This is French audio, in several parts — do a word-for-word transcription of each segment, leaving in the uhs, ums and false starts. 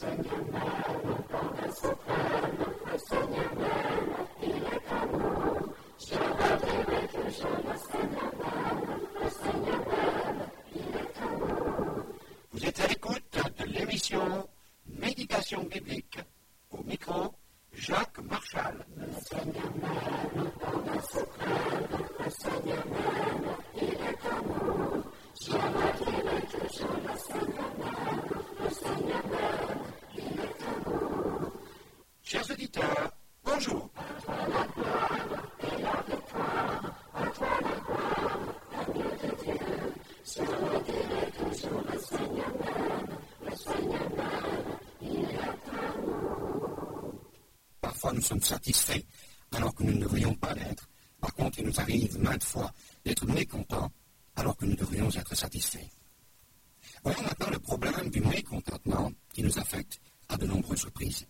Vous êtes à l'écoute de l'émission Méditation biblique. Au micro, Jacques Marchal. Le Seigneur même, pendant suprême, le Seigneur même, il est amour. Jamais qu'il est toujours le Seigneur même, le Seigneur même, il est amour. Chers auditeurs, bonjour. À toi la gloire et la victoire, à toi la gloire, l'agneau de Dieu. Jamais qu'il est toujours le Seigneur même, le Seigneur même, il est amour. Parfois nous sommes satisfaits alors que nous ne devrions pas l'être. Par contre, il nous arrive maintes fois d'être mécontents alors que nous devrions être satisfaits. Voyons maintenant le problème du mécontentement qui nous affecte à de nombreuses reprises.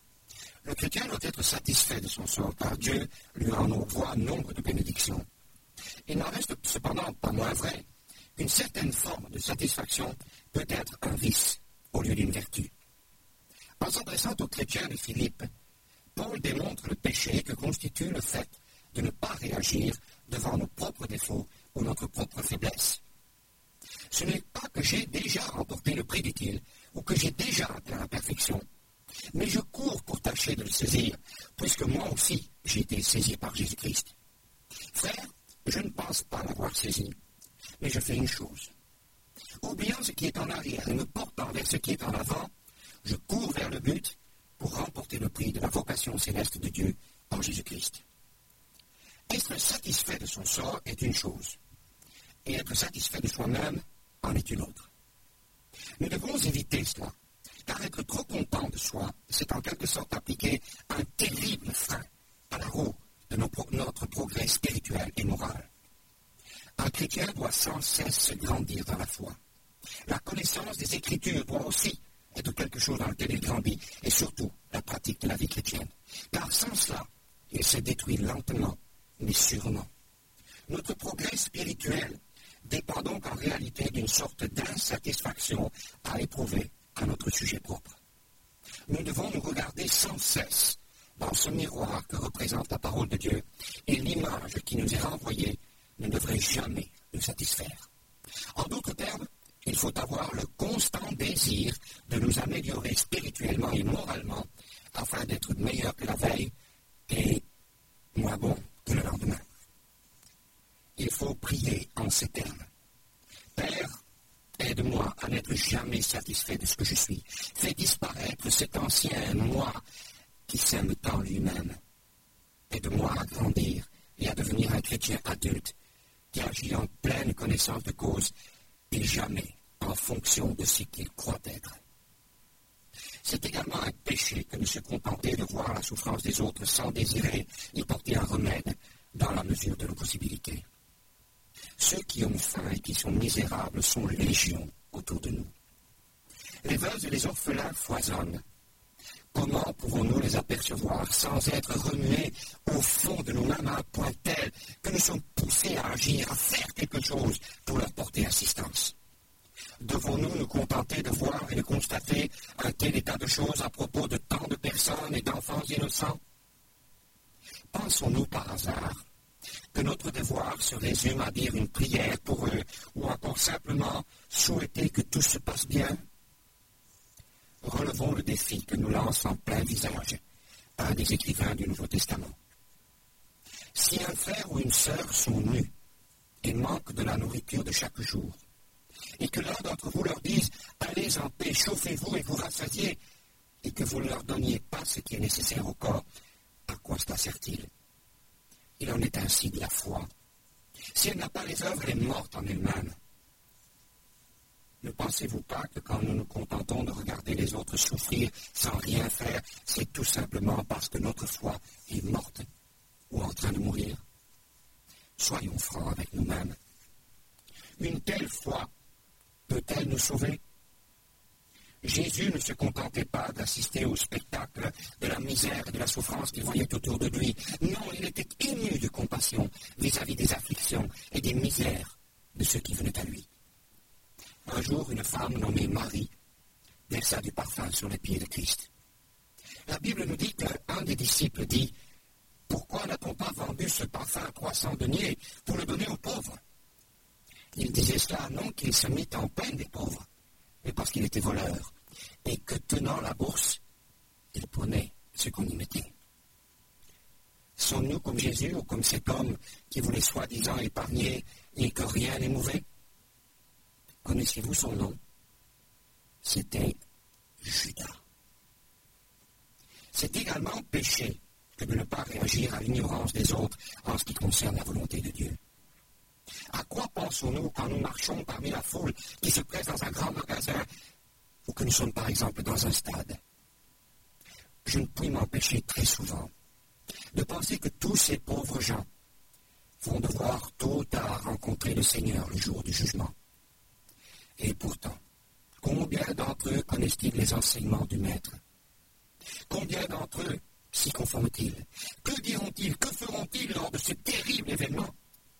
Le chrétien doit être satisfait de son sort car Dieu lui en envoie nombre de bénédictions. Il n'en reste cependant pas moins vrai qu'une certaine forme de satisfaction peut être un vice au lieu d'une vertu. En s'adressant aux chrétiens de Philippe, Paul démontre le péché que constitue le fait de ne pas réagir devant nos propres défauts ou notre propre faiblesse. Ce n'est pas que j'ai déjà remporté le prix, dit-il, ou que j'ai déjà atteint la perfection, mais je cours pour tâcher de le saisir, puisque moi aussi j'ai été saisi par Jésus-Christ. Frère, je ne pense pas l'avoir saisi, mais je fais une chose. Oubliant ce qui est en arrière et me portant vers ce qui est en avant, je cours vers le but pour remporter le prix de la vocation céleste de Dieu en Jésus-Christ. Être satisfait de son sort est une chose, et être satisfait de soi-même en est une autre. Nous devons éviter cela, car être trop content de soi, c'est en quelque sorte appliquer un terrible frein à la roue de nos pro- notre progrès spirituel et moral. Un chrétien doit sans cesse grandir dans la foi. La connaissance des Écritures doit aussi être quelque chose dans lequel il grandit, et surtout la pratique de la vie chrétienne. Car sans cela, il se détruit lentement, mais sûrement. Notre progrès spirituel dépend donc en réalité d'une sorte d'insatisfaction à éprouver à notre sujet propre. Nous devons nous regarder sans cesse dans ce miroir que représente la parole de Dieu, et l'image qui nous est renvoyée ne devrait jamais nous satisfaire. En d'autres termes, il faut avoir le constant désir de nous améliorer spirituellement et moralement afin d'être meilleur que la veille et moins bon que le lendemain. Il faut prier en ces termes. Père, aide-moi à n'être jamais satisfait de ce que je suis. Fais disparaître cet ancien moi qui s'aime tant lui-même. Aide-moi à grandir et à devenir un chrétien adulte qui agit en pleine connaissance de cause et jamais en fonction de ce qu'il croit être. C'est également un péché que de se contenter de voir la souffrance des autres sans désirer y porter un remède dans la mesure de nos possibilités. Ceux qui ont faim et qui sont misérables sont légion autour de nous. Les veuves et les orphelins foisonnent. Comment pouvons-nous les apercevoir sans être remués au fond de nous-mêmes à un point tel que nous sommes poussés à agir, à faire quelque chose pour leur porter assistance? Devons-nous nous contenter de voir et de constater un tel état de choses à propos de tant de personnes et d'enfants innocents? Pensons-nous par hasard que notre devoir se résume à dire une prière pour eux ou encore simplement souhaiter que tout se passe bien? Relevons le défi que nous lance en plein visage un des écrivains du Nouveau Testament. Si un frère ou une sœur sont nus et manquent de la nourriture de chaque jour, et que l'un d'entre vous leur dise « Allez en paix, chauffez-vous et vous rassasiez », et que vous ne leur donniez pas ce qui est nécessaire au corps, à quoi cela sert-il? Il en est ainsi de la foi. Si elle n'a pas les œuvres, elle est morte en elle-même. Ne pensez-vous pas que quand nous nous contentons de regarder les autres souffrir sans rien faire, c'est tout simplement parce que notre foi est morte ou en train de mourir? Soyons francs avec nous-mêmes. Une telle foi peut-elle nous sauver? Jésus ne se contentait pas d'assister au spectacle de la misère et de la souffrance qu'il voyait autour de lui. Non, il était ému de compassion vis-à-vis des afflictions et des misères de ceux qui venaient à lui. Un jour, une femme nommée Marie versa du parfum sur les pieds de Christ. La Bible nous dit qu'un des disciples dit « Pourquoi n'a-t-on pas vendu ce parfum à trois cents deniers pour le donner aux pauvres ?» Il disait cela non qu'il se mit en peine des pauvres, mais parce qu'il était voleur, et que tenant la bourse, il prenait ce qu'on y mettait. Sommes-nous comme Jésus ou comme cet homme qui voulait soi-disant épargner et que rien n'émouvait? Connaissez-vous son nom? C'était Judas. C'est également péché que de ne pas réagir à l'ignorance des autres en ce qui concerne la volonté de Dieu. À quoi pensons-nous quand nous marchons parmi la foule qui se presse dans un grand magasin ou que nous sommes par exemple dans un stade? Je ne puis m'empêcher très souvent de penser que tous ces pauvres gens vont devoir tôt ou tard rencontrer le Seigneur le jour du jugement. Et pourtant, combien d'entre eux connaissent-ils les enseignements du Maître? Combien d'entre eux s'y conforment-ils? Que diront-ils? Que feront-ils lors de ce terrible événement?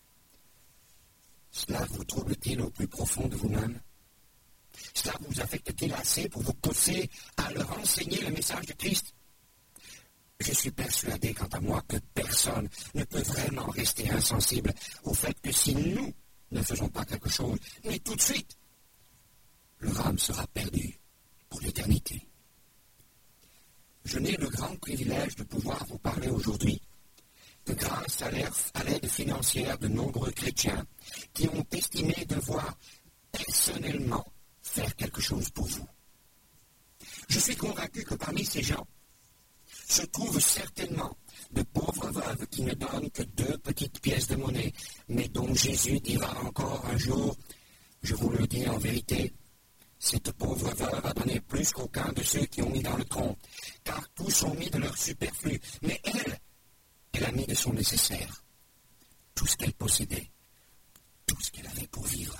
Cela vous trouble-t-il au plus profond de vous-même? Cela vous affecte-t-il assez pour vous pousser à leur enseigner le message de Christ? Je suis persuadé, quant à moi, que personne ne peut vraiment rester insensible au fait que si nous ne faisons pas quelque chose, mais tout de suite, leur âme sera perdue pour l'éternité. Je n'ai le grand privilège de pouvoir vous parler aujourd'hui que grâce à l'aide financière de nombreux chrétiens qui ont estimé devoir personnellement faire quelque chose pour vous. Je suis convaincu que parmi ces gens se trouvent certainement de pauvres veuves qui ne donnent que deux petites pièces de monnaie, mais dont Jésus dira encore un jour, je vous le dis en vérité, cette pauvre veuve a donné plus qu'aucun de ceux qui ont mis dans le tronc, car tous ont mis de leur superflu, mais elle, elle a mis de son nécessaire, tout ce qu'elle possédait, tout ce qu'elle avait pour vivre.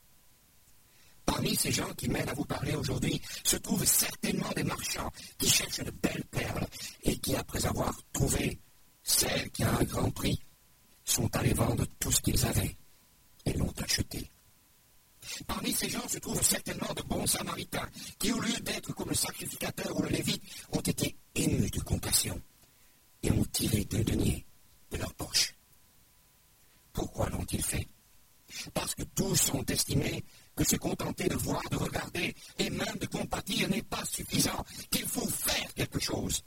Parmi ces gens qui m'aident à vous parler aujourd'hui, se trouvent certainement des marchands qui cherchent de belles perles et qui, après avoir trouvé celle qui a un grand prix, sont allés vendre tout ce qu'ils avaient et l'ont acheté. Parmi ces gens se trouvent certainement de bons samaritains qui, au lieu d'être comme le sacrificateur ou le lévite, ont été émus de compassion et ont tiré deux deniers de leur poche. Pourquoi l'ont-ils fait? Parce que tous ont estimé que se contenter de voir, de regarder et même de compatir n'est pas suffisant, qu'il faut faire quelque chose.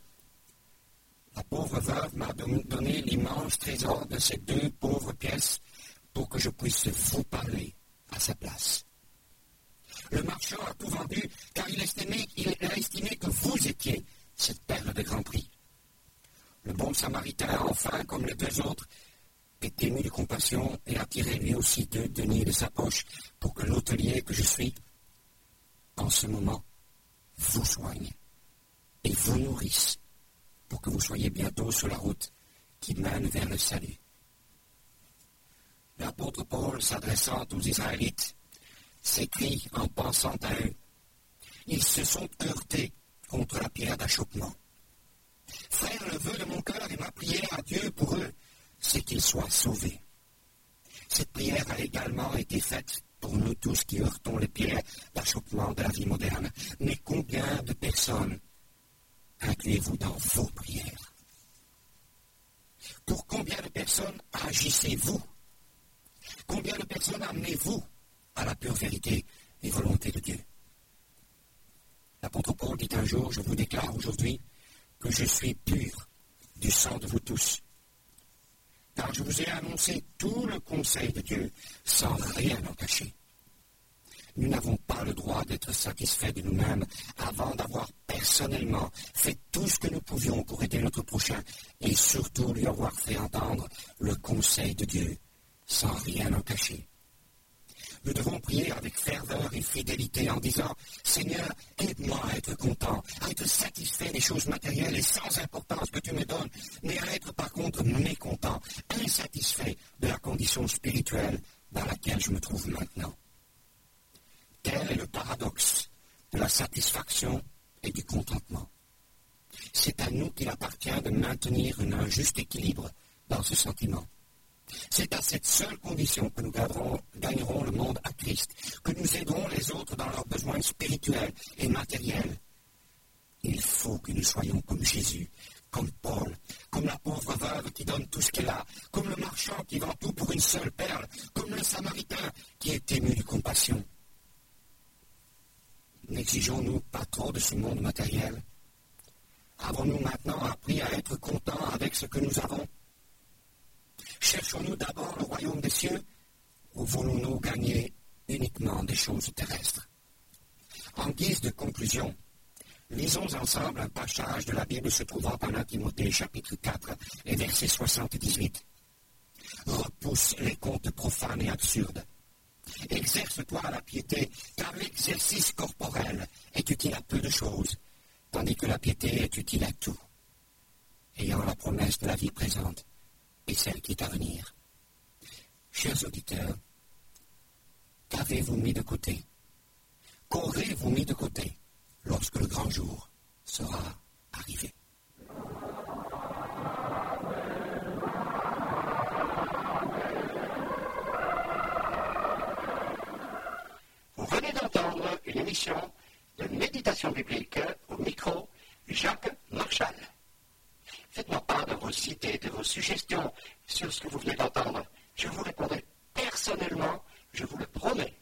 La pauvre veuve m'a donné l'immense trésor de ces deux pauvres pièces pour que je puisse vous parler à sa place. Le marchand a tout vendu car il, estimait, il a estimé que vous étiez cette perle de grand prix. Le bon samaritain, enfin, comme les deux autres, est ému de compassion et a tiré lui aussi deux deniers de sa poche pour que l'hôtelier que je suis, en ce moment, vous soigne et vous nourrisse pour que vous soyez bientôt sur la route qui mène vers le salut. L'apôtre Paul, s'adressant aux Israélites, s'écrie en pensant à eux. Ils se sont heurtés contre la pierre d'achoppement. Frère, le vœu de mon cœur et ma prière à Dieu pour eux, c'est qu'ils soient sauvés. Cette prière a également été faite pour nous tous qui heurtons les pierres d'achoppement de la vie moderne. Mais combien de personnes incluez-vous dans vos prières? Pour combien de personnes agissez-vous? Combien de personnes amenez-vous à la pure vérité et volonté de Dieu? L'apôtre Paul dit un jour, je vous déclare aujourd'hui que je suis pur du sang de vous tous. Car je vous ai annoncé tout le conseil de Dieu sans rien en cacher. Nous n'avons pas le droit d'être satisfaits de nous-mêmes avant d'avoir personnellement fait tout ce que nous pouvions pour aider notre prochain et surtout lui avoir fait entendre le conseil de Dieu sans rien en cacher. Nous devons prier avec ferveur et fidélité en disant « Seigneur, aide-moi à être content, à être satisfait des choses matérielles et sans importance que tu me donnes, mais à être par contre mécontent, insatisfait de la condition spirituelle dans laquelle je me trouve maintenant. » Tel est le paradoxe de la satisfaction et du contentement. C'est à nous qu'il appartient de maintenir un juste équilibre dans ce sentiment. C'est à cette seule condition que nous gagnerons, gagnerons le monde à Christ, que nous aiderons les autres dans leurs besoins spirituels et matériels. Il faut que nous soyons comme Jésus, comme Paul, comme la pauvre veuve qui donne tout ce qu'elle a, comme le marchand qui vend tout pour une seule perle, comme le Samaritain qui est ému de compassion. N'exigeons-nous pas trop de ce monde matériel? Avons-nous maintenant appris à être contents avec ce que nous avons? Cherchons-nous d'abord le royaume des cieux ou voulons-nous gagner uniquement des choses terrestres? En guise de conclusion, lisons ensemble un passage de la Bible se trouvant en un Timothée chapitre quatre et verset soixante-dix-huit. Repousse les contes profanes et absurdes. Exerce-toi à la piété, car l'exercice corporel est utile à peu de choses, tandis que la piété est utile à tout, ayant la promesse de la vie présente et celle qui est à venir. Chers auditeurs, qu'avez-vous mis de côté? Qu'aurez-vous mis de côté lorsque le grand jour sera arrivé? Vous venez d'entendre une émission de méditation biblique au micro Jacques Marchal. Faites-moi part de vos idées, de vos suggestions sur ce que vous venez d'entendre. Je vous répondrai personnellement, je vous le promets.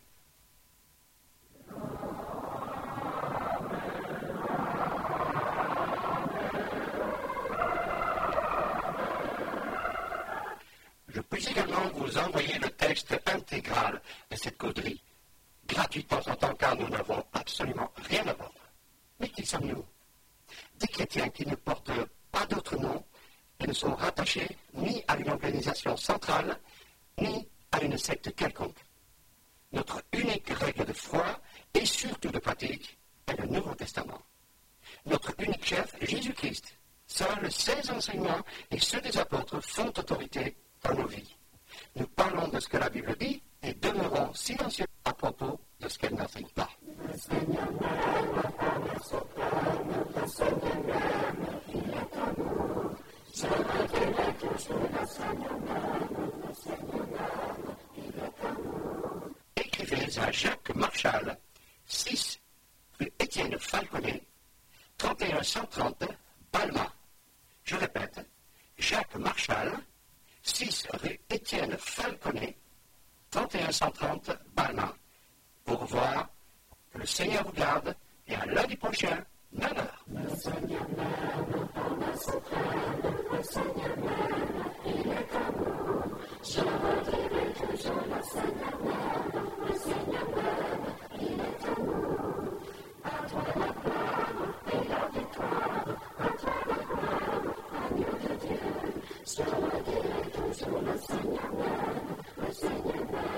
Je peux également vous envoyer le texte intégral de cette causerie, gratuitement en tant car nous n'avons absolument rien à vendre. Mais qui sommes-nous? Des chrétiens qui ne portent pas d'autre nom et ne sont rattachés ni à une organisation centrale, ni à une secte quelconque. Notre unique règle de foi et surtout de pratique est le Nouveau Testament. Notre unique chef, Jésus-Christ. Seuls ses enseignements et ceux des apôtres font autorité dans nos vies. Nous parlons de ce que la Bible dit et demeurons silencieux à propos de ce qu'elle n'enseigne pas. Le Seigneur m'aime, ma femme est suprême, le Seigneur m'aime, il est amour. Je recueillerai toujours le Seigneur m'aime, le Seigneur m'aime, il est amour. Écrivez à Jacques Marchal, six rue Étienne Falconet, trente et un cent trente, Balma. Je répète, Jacques Marchal, six rue Étienne Falconet, trente et un cent trente, Balma. Au revoir, que le Seigneur vous garde et à lundi prochain, neuf heures. Le Seigneur m'aime, pendant ce prenne, le Seigneur m'aime, il est amour. Je redirai toujours le Seigneur m'aime, le Seigneur m'aime, il est amour. À toi la gloire et la victoire, à toi la gloire, agneau de Dieu. Je redirai toujours le Seigneur m'aime, le Seigneur m'aime.